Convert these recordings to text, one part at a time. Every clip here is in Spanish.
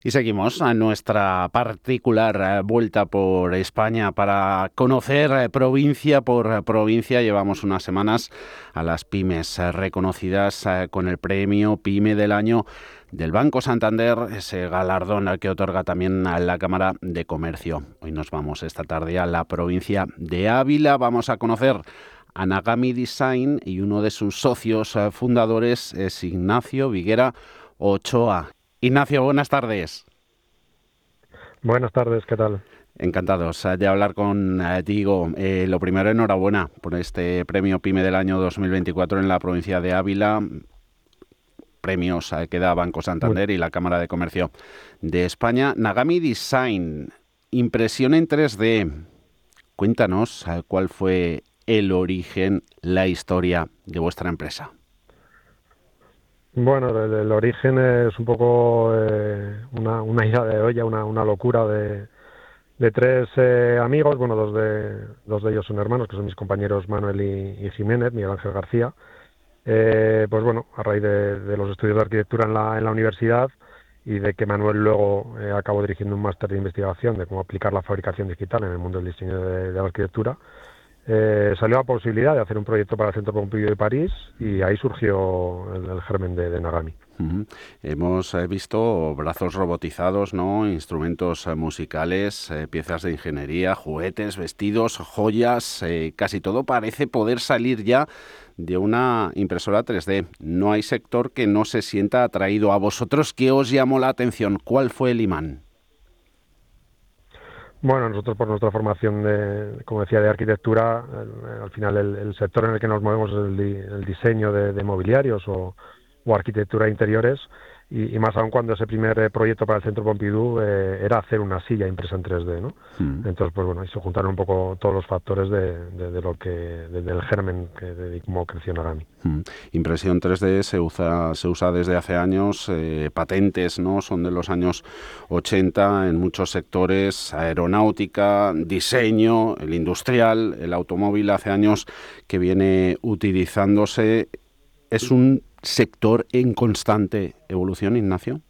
Y seguimos a nuestra particular vuelta por España para conocer provincia por provincia. Llevamos unas semanas a las pymes reconocidas con el premio PYME del año del Banco Santander, ese galardón al que otorga también a la Cámara de Comercio. Hoy nos vamos esta tarde a la provincia de Ávila. Vamos a conocer a Nagami Design y uno de sus socios fundadores es Ignacio Viguera Ochoa. Ignacio, buenas tardes. Buenas tardes, ¿qué tal? Encantados de hablar contigo. Lo primero, enhorabuena por este premio PYME del año 2024 en la provincia de Ávila. Premios que da Banco Mu- Santander y la Cámara de Comercio de España. Nagami Design, impresión en 3D. Cuéntanos cuál fue el origen, la historia de vuestra empresa. Bueno, el origen es un poco una idea de olla, una locura de tres amigos, bueno, dos de ellos son hermanos, que son mis compañeros Manuel y Jiménez, Miguel Ángel García. Pues bueno, a raíz de los estudios de arquitectura en la universidad y de que Manuel luego acabó dirigiendo un máster de investigación de cómo aplicar la fabricación digital en el mundo del diseño de la arquitectura. Salió la posibilidad de hacer un proyecto para el Centro Pompidou de París y ahí surgió el germen de Nagami. Uh-huh. Hemos visto brazos robotizados, ¿no? Instrumentos musicales, piezas de ingeniería, juguetes, vestidos, joyas, casi todo parece poder salir ya de una impresora 3D. No hay sector que no se sienta atraído. ¿A vosotros qué os llamó la atención? ¿Cuál fue el imán? Bueno, nosotros por nuestra formación, como decía, de arquitectura, al final el sector en el que nos movemos es el diseño de mobiliarios o arquitectura de interiores y más aún cuando ese primer proyecto para el Centro Pompidou era hacer una silla impresa en 3D, ¿no? Mm. Entonces, pues bueno, ahí se juntaron un poco todos los factores del germen de cómo creció Nagami. Mm. Impresión 3D se usa desde hace años, patentes, ¿no? Son de los años 80 en muchos sectores, aeronáutica, diseño, el industrial, el automóvil hace años que viene utilizándose. ¿Es un sector en constante evolución, Ignacio?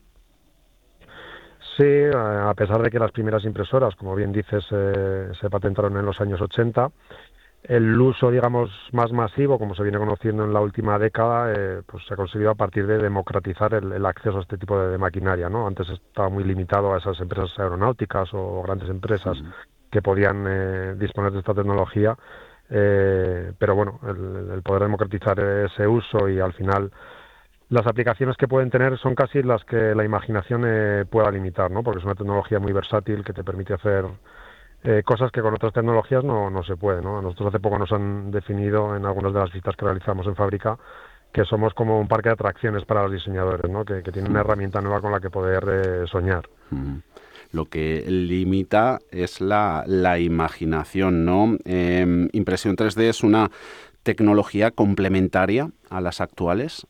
Sí, a pesar de que las primeras impresoras, como bien dices, se patentaron en los años 80, el uso, digamos, más masivo, como se viene conociendo en la última década, pues se ha conseguido a partir de democratizar el acceso a este tipo de maquinaria, ¿no? Antes estaba muy limitado a esas empresas aeronáuticas o grandes empresas Mm. que podían disponer de esta tecnología, pero bueno, el poder democratizar ese uso y al final las aplicaciones que pueden tener son casi las que la imaginación pueda limitar, ¿no? Porque es una tecnología muy versátil que te permite hacer cosas que con otras tecnologías no se puede, ¿no? A nosotros hace poco nos han definido en algunas de las visitas que realizamos en fábrica que somos como un parque de atracciones para los diseñadores, ¿no? Que tienen una Mm. herramienta nueva con la que poder soñar. Mm. Lo que limita es la imaginación, ¿no? Impresión 3D es una tecnología complementaria a las actuales.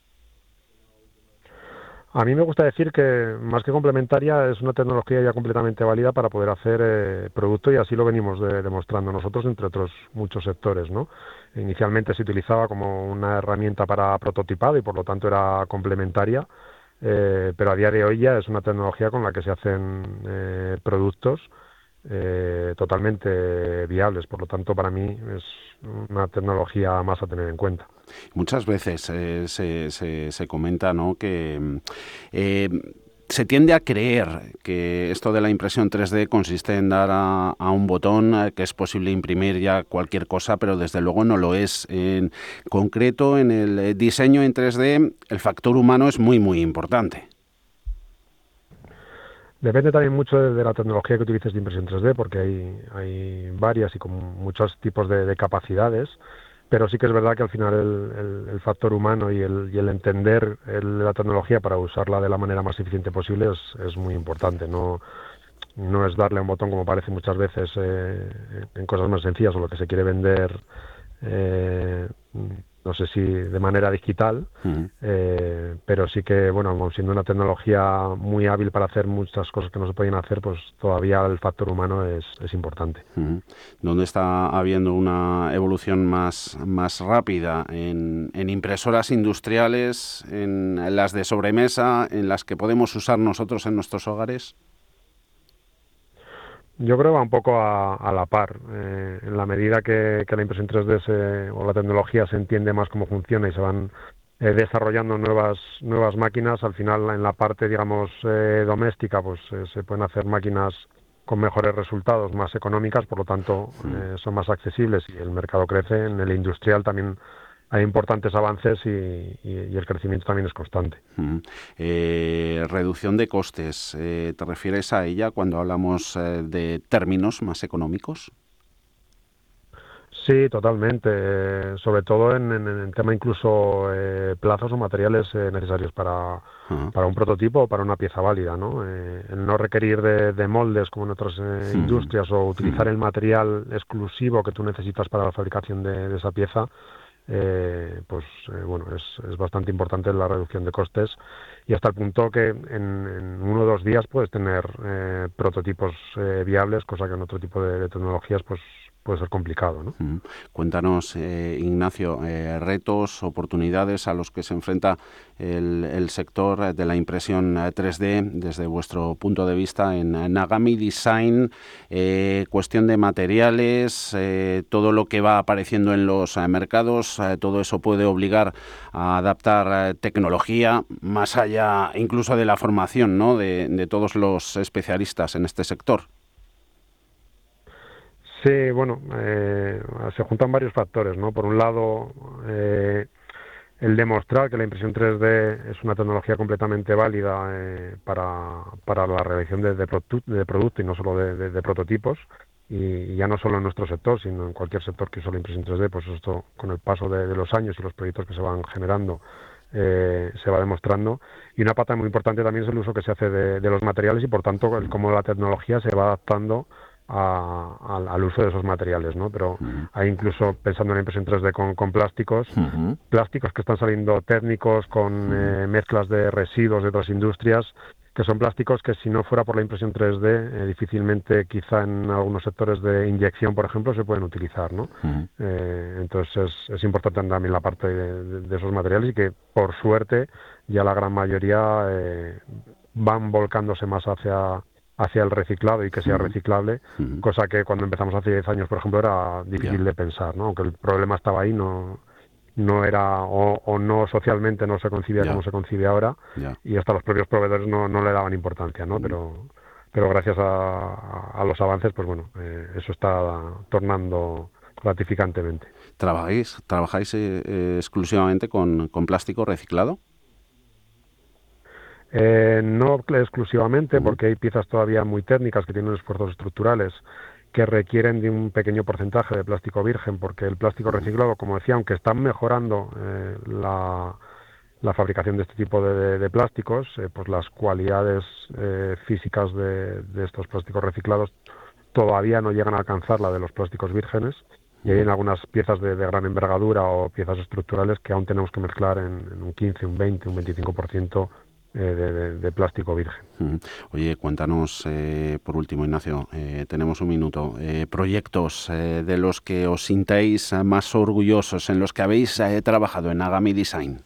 A mí me gusta decir que más que complementaria es una tecnología ya completamente válida para poder hacer producto y así lo venimos demostrando nosotros entre otros muchos sectores, ¿no? Inicialmente se utilizaba como una herramienta para prototipado y por lo tanto era complementaria, pero a día de hoy ya es una tecnología con la que se hacen productos totalmente viables. Por lo tanto, para mí es una tecnología más a tener en cuenta. Muchas veces se comenta, ¿no? Que eh, se tiende a creer que esto de la impresión 3D consiste en dar a un botón que es posible imprimir ya cualquier cosa, pero desde luego no lo es. En concreto, en el diseño en 3D, el factor humano es muy, muy importante. Depende también mucho de la tecnología que utilices de impresión 3D, porque hay varias y con muchos tipos de capacidades, pero sí que es verdad que al final el factor humano y el entender la tecnología para usarla de la manera más eficiente posible es muy importante. No es darle a un botón como parece muchas veces en cosas más sencillas o lo que se quiere vender eh, no sé si de manera digital, Ujú. pero sí que, bueno, aun siendo una tecnología muy hábil para hacer muchas cosas que no se podían hacer, pues todavía el factor humano es importante. Ujú. ¿Dónde está habiendo una evolución más rápida? ¿En impresoras industriales, en las de sobremesa, en las que podemos usar nosotros en nuestros hogares? Yo creo que va un poco a la par. En la medida que la impresión 3D o la tecnología se entiende más cómo funciona y se van desarrollando nuevas máquinas, al final en la parte, digamos, doméstica, pues se pueden hacer máquinas con mejores resultados, más económicas, por lo tanto Mm. son más accesibles y el mercado crece. En el industrial también hay importantes avances y el crecimiento también es constante. Ujú. Reducción de costes, ¿te refieres a ella cuando hablamos de términos más económicos? Sí, totalmente. Sobre todo en el tema incluso plazos o materiales necesarios Ajá. para un prototipo o para una pieza válida, ¿no? El no requerir de moldes como en otras Ujú. industrias o utilizar Ujú. el material exclusivo que tú necesitas para la fabricación de esa pieza, bueno, es bastante importante la reducción de costes y hasta el punto que en 1 o 2 días puedes tener prototipos viables, cosa que en otro tipo de tecnologías pues puede ser complicado, ¿no? Ujú. Cuéntanos, Ignacio, retos, oportunidades a los que se enfrenta el sector de la impresión 3D desde vuestro punto de vista en Nagami Design, cuestión de materiales, todo lo que va apareciendo en los mercados, todo eso puede obligar a adaptar tecnología más allá incluso de la formación, ¿no?, de todos los especialistas en este sector. Sí, bueno, se juntan varios factores, ¿no? Por un lado, el demostrar que la impresión 3D es una tecnología completamente válida para la realización de producto y no solo de prototipos, y ya no solo en nuestro sector, sino en cualquier sector que use la impresión 3D, pues esto con el paso de los años y los proyectos que se van generando, se va demostrando. Y una pata muy importante también es el uso que se hace de los materiales y por tanto el cómo la tecnología se va adaptando al uso de esos materiales, ¿no? Pero Ujú. hay incluso pensando en la impresión 3D con Ujú. plásticos que están saliendo técnicos con Ujú. mezclas de residuos de otras industrias, que son plásticos que si no fuera por la impresión 3D, difícilmente quizá en algunos sectores de inyección, por ejemplo, se pueden utilizar, ¿no? Ujú. Entonces es importante también la parte de esos materiales y que por suerte ya la gran mayoría van volcándose más hacia el reciclado y que sea Ujú. reciclable, Ujú. cosa que cuando empezamos hace 10 años, por ejemplo, era Ya, difícil de pensar, ¿no? Aunque el problema estaba ahí, no era, o no socialmente no se concibía como ya, se concibe ahora, ya. y hasta los propios proveedores no le daban importancia, ¿no? Mm. Pero gracias a los avances, pues bueno, eso está tornando gratificantemente. ¿Trabajáis exclusivamente con plástico reciclado? No exclusivamente, Ujú. porque hay piezas todavía muy técnicas que tienen esfuerzos estructurales que requieren de un pequeño porcentaje de plástico virgen, porque el plástico Ujú. reciclado, como decía, aunque están mejorando la fabricación de este tipo de plásticos, pues las cualidades físicas de estos plásticos reciclados todavía no llegan a alcanzar la de los plásticos vírgenes. Y hay Ujú. en algunas piezas de gran envergadura o piezas estructurales que aún tenemos que mezclar en un 15, un 20, un 25% de plástico virgen. Ujú. Oye, cuéntanos, por último, Ignacio, tenemos un minuto, proyectos de los que os sintáis más orgullosos, en los que habéis trabajado en Agami Design.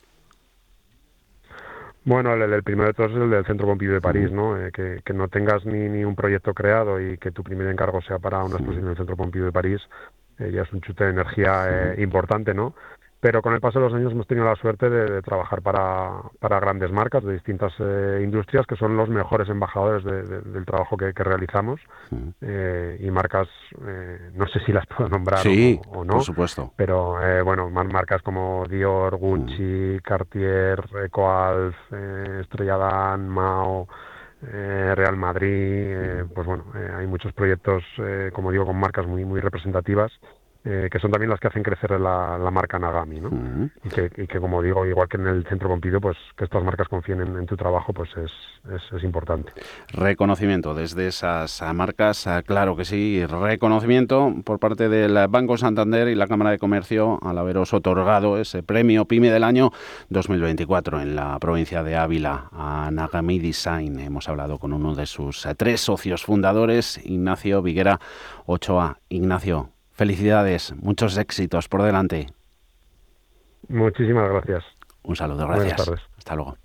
Bueno, el primero de todos es el del Centro Pompidou de París, Ujú. ¿no? Que no tengas ni un proyecto creado y que tu primer encargo sea para una Ujú. exposición en el Centro Pompidou de París, ya es un chute de energía Ujú. importante, ¿no? Pero con el paso de los años hemos tenido la suerte de trabajar para grandes marcas de distintas industrias que son los mejores embajadores del trabajo que realizamos, Ujú. y marcas, no sé si las puedo nombrar Sí, o por no, supuesto. pero bueno, marcas como Dior, Ujú. Gucci, Cartier, Ecoalf, Estrella Damm, Mao, Real Madrid, Ujú. pues bueno, hay muchos proyectos, como digo, con marcas muy representativas que son también las que hacen crecer la marca Nagami, ¿no? Y que, como digo, igual que en el Centro Pompidou, pues que estas marcas confíen en tu trabajo, pues es importante. Reconocimiento desde esas marcas, claro que sí, reconocimiento por parte del Banco Santander y la Cámara de Comercio al haberos otorgado ese premio PYME del año 2024 en la provincia de Ávila a Nagami Design. Hemos hablado con uno de sus 3 socios fundadores, Ignacio Viguera Ochoa. Ignacio, felicidades, muchos éxitos por delante. Muchísimas gracias. Un saludo, Buenas gracias. tardes. Hasta luego.